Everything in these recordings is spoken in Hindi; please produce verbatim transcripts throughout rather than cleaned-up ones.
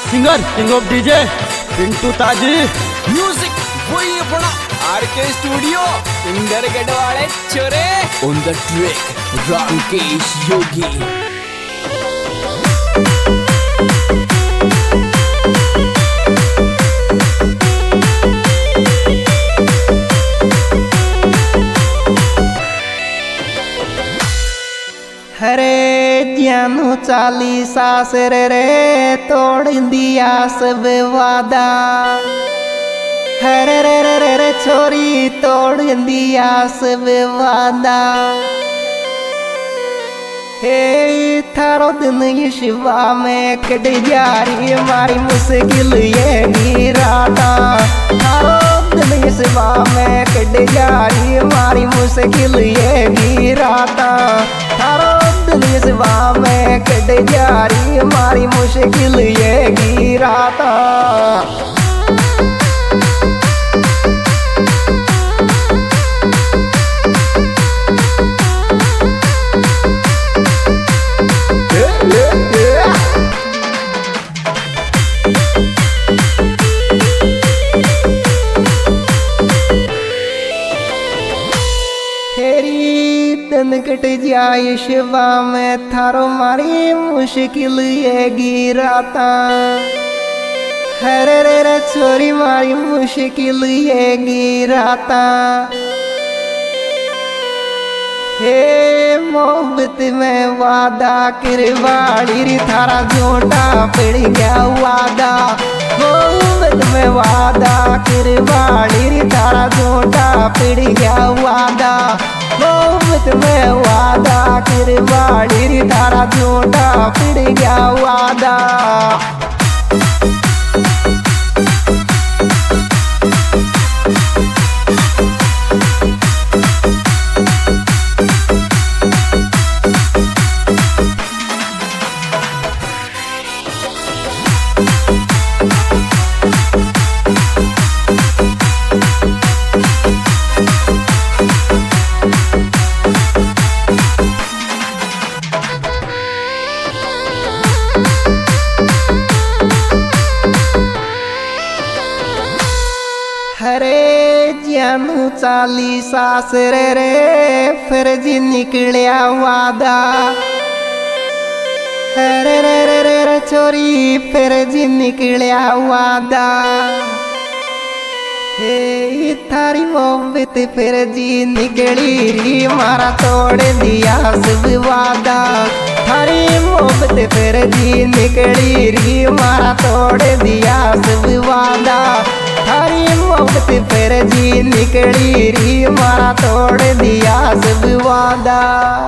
Singer king of DJ Pintu Taji. Music वही अपना आरके स्टूडियो इंदर गढ़वाले चोरे on the track Rakesh Yogi. हरे जानू चालीसा सिर रे तोड़ दिया सब वादा। हरे रे रे रे रे छोरी तोड़ दिया सब वादा। हे थारो दिन ये शिवा में कट जा रही हमारी मुश्किल ये गिराता। थारो दिन ये शिवा में कट जा रही हमारी मुश्किल ये गिराता। थारो दिन ये शिवा में कट जा रही हमारी मुश्किल ये गिराता। दिन कट जाए शिवा में थारो मारी मुश्किल ये गिराता। हरे रे रे छोरी मारी मुश्किल ये गिराता। हे मोहब्बत में वादा करवाड़ी री थारा झोटा पड़ गया वादा। मोहब्बत में वादा करवाड़ी री थारा झोटा पड़ गया वादा। मोहब्बत में वादा करवाड़ी री थारा झोटा पड़ गया वादा। हरे जानू चालीसा सिर रे फिर जी निकलिया वादा। हरे रे रे रे रे छोरी फिर जी निकलिया वादा। हे थारी मोहब्बत फिर जी निकली री मारा तोड़ दिया सब वादा। थारी मोहब्बत फिर जी निकली री मारा तोड़ दिया सब वादा। थारी मोहब्बत फिर जी निकली री मारा तोड़ दिया सब वादा।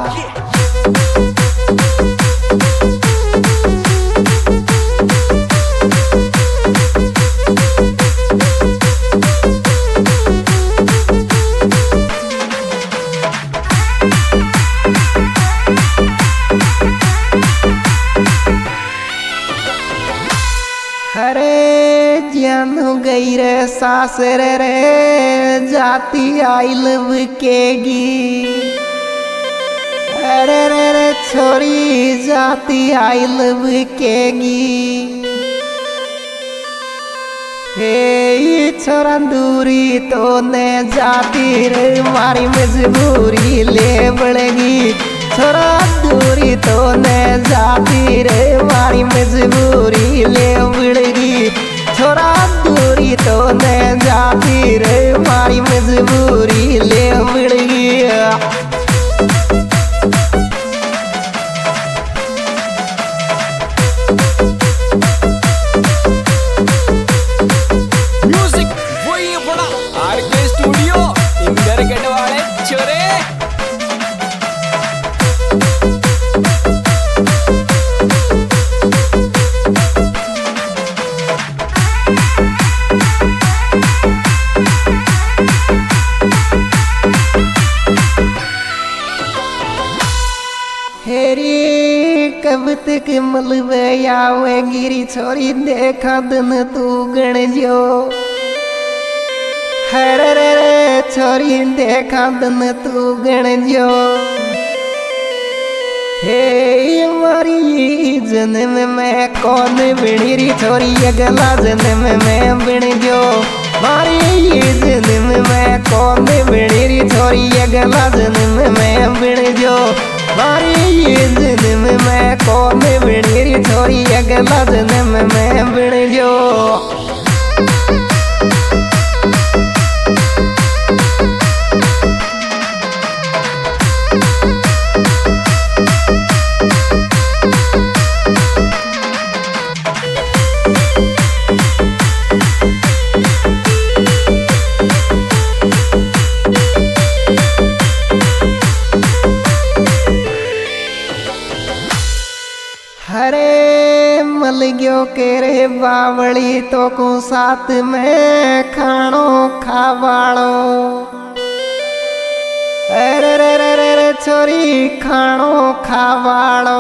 हरे जानू गई रे सासर रे जाती आई लव केगी। अरे रे रे छोरी जाती आई लव केगी। हे छोरा दूरी तो ने जाती रे मारी मजबूरी ले बढ़ेगी। छोरा दूरी तो ने जाती रे मारी मजबूरी ले बढ़ेगी। छोरा दूरी तो ने जाती रे मारी मजबूरी ले बढ़ेगी। म्यूजिक वही अपना आरके स्टूडियो इंदर गढ़वाले चोरे। कब तक मलबे आवे गिरी छोरी देखा दिन तू गण जो। हरे रे रे छोरी देखा दिन तू गण जो। हे मारी जन्म में कौन बिणी री छोरी अगला जन्म में बिण जो मारी जन्म में कौन बिणी री छोरी अगला जन्म में बिण जो मारी जन्म में कौन बिणी री छोरी अगला जन्म में बिण जो हरे मल गयो के रे बावली तो को साथ में खानो खावाड़ो अरे रे रे रे रे छोरी खानो खावाड़ो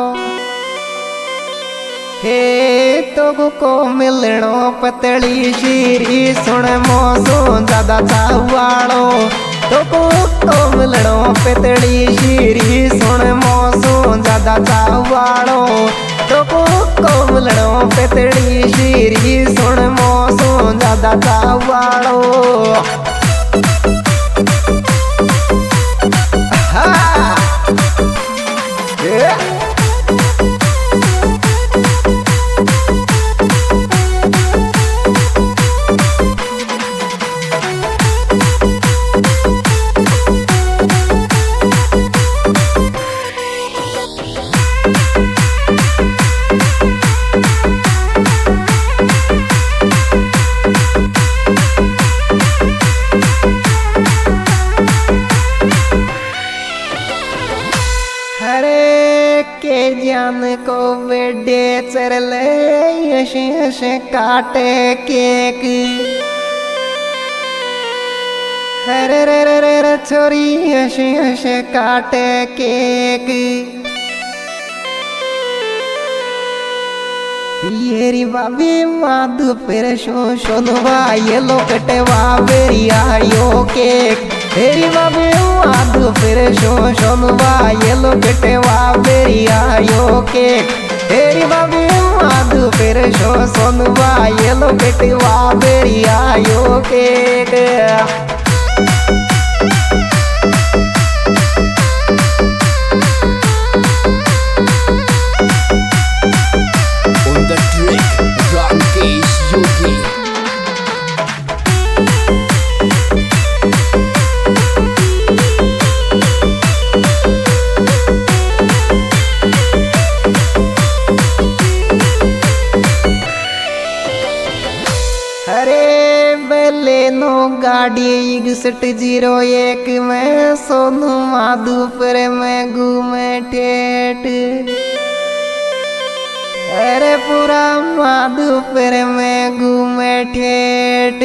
हे तो को मिलनो पतली शीरी सुन मोसो ज्यादा चावाड़ो तो को मिलनो पतली शीरी सुन मोसो ज्यादा चावाड़ो तो को मिलनो पतली शीरी सुन मोसो ज्यादा चावाड़ो हाँ के जान को बेडे चरले यश यश काटे केक हरे रे रे रे रे छोरी यश यश काटे केक येरी बाबी माधु फिर शो शोनवा ये लोकटवा बेरी आयो केक हेरी बाबी माधु फिर शो शोनवा ये लोकटवा बेरी आयो केक हेरी बाबी माधु फिर शो सोनवा ये लोकटवा बेरी आयो केक लेनो गाड़ी इकसठ जीरो एक में सोनू माधुपुर में घूमे ठेठ अरे पूरा माधुपुर में घूमे ठेठ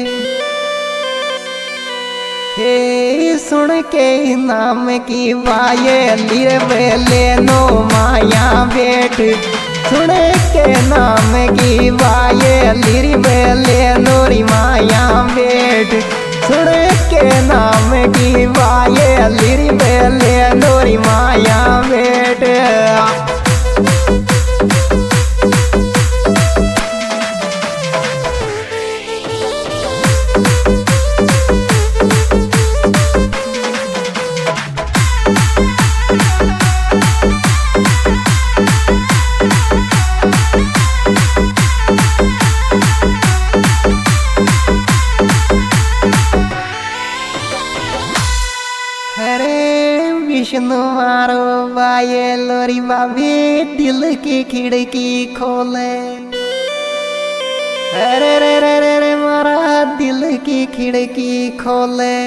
हे सुन के नाम की वाये लिर लेनो माया बेट सुन के नाम की वाये लिरी बेले नोरी माया बेट सुन के नाम की वाये लिरी बेले नोरी माया बेट विष्णु मारो बाये लोरी बाबी दिल की खिड़की खोले अरे रे रे रे रे मारा दिल की खिड़की खोले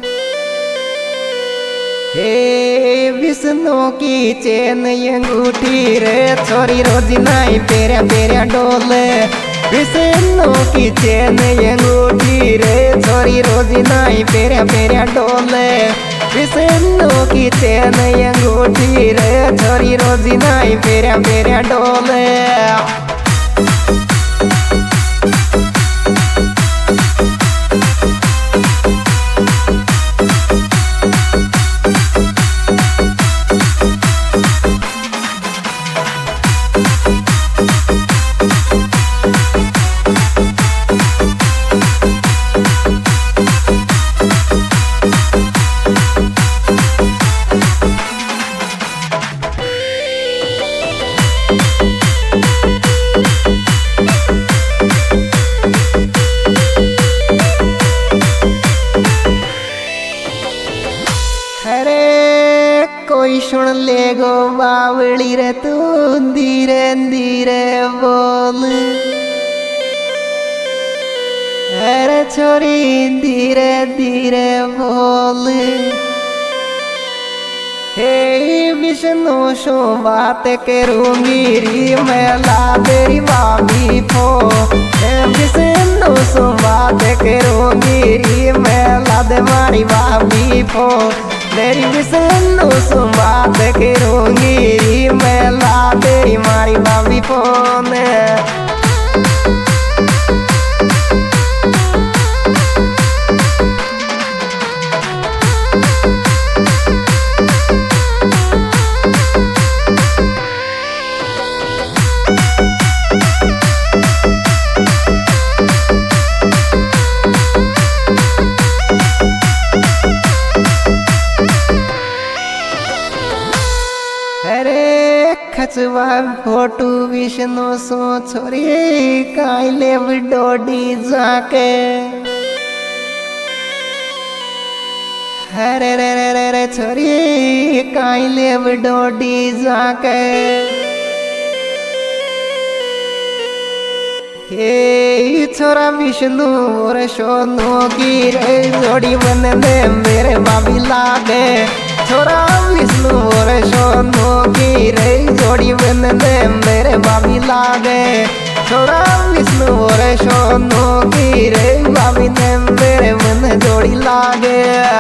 हे विष्णु की चैन अंगूठी रे छोरी रोज नाई पेरा पेरा डोले विष्णु की चैन अंगूठी रे छोरी रोज नाई पेरा पेरा डोले विष्णु की चैन अंगूठी रे छोरी रोज नाई पेरा पेरा डोले धीरे बोल, अरे छोरी धीरे धीरे बोल। हे विष्णु शो बात करूंगी री मैं ला तेरी मामी फो। हे विष्णु शो बात करूंगी री मैं ला दे मारी मामी फो। तेरी विष्णु शो बात करूंगी री मैं ला तेरी मारी मामी फो ने। खचवा फोटू विष्णु सो छोरी काइले डोडी जाके। हरे रे रे रे रे छोरी काइले डोडी जाके। हे छोरा विष्णु और सोनू की रे जोड़ी बनने मेरे बाबी लागे। छोरा विष्णु और सोनू की रे जोड़ी बनने मेरे बाबी लागे। छोरा विष्णु और सोनू की रे बाबी ने मेरे मन जोड़ी लागे।